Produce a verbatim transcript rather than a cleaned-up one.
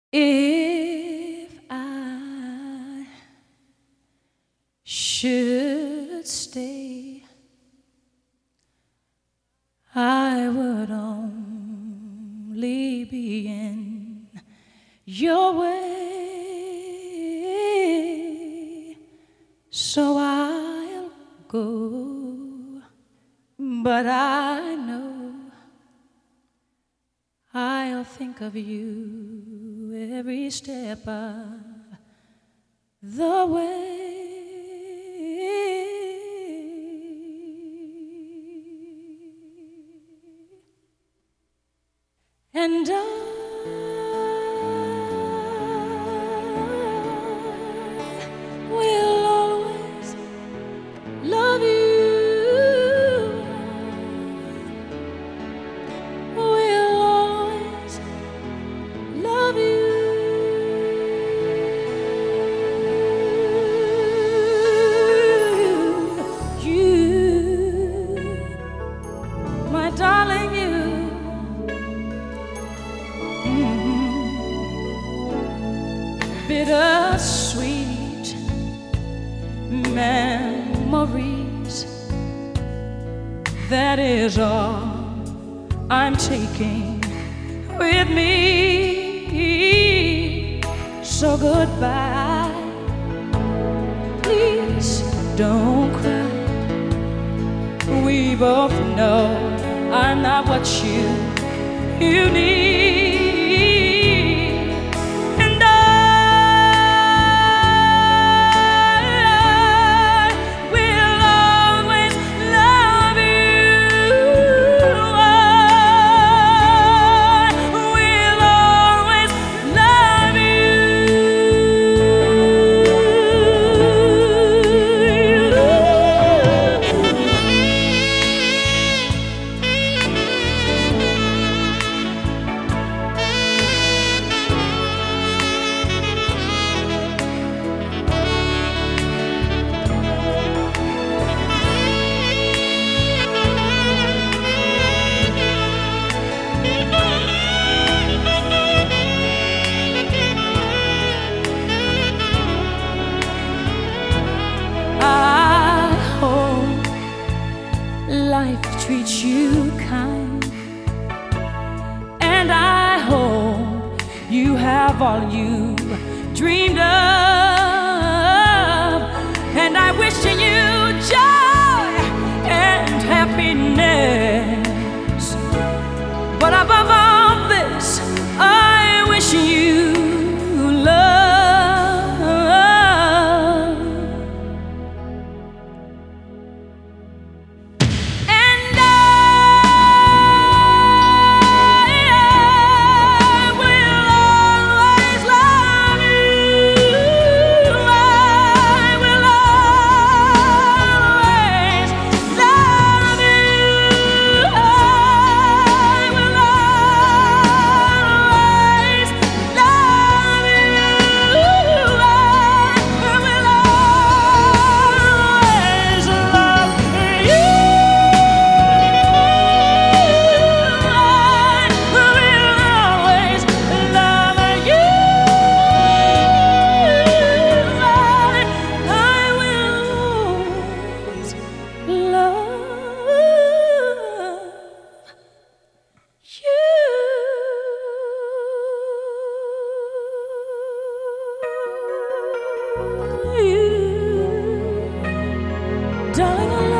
If I should stay, I would only be in your way, so I'll go, but I know I'll think of you every step of the way. And I will always love you. Will always love you. You, my darling, you. Bittersweet memories, that is all I'm taking with me. So goodbye, please don't cry. We both know I'm not what you, you need. Life treats you kind, and I hope you have all you dreamed of, and I wish you joy and happiness, but above all this I wish you love. Darling, I love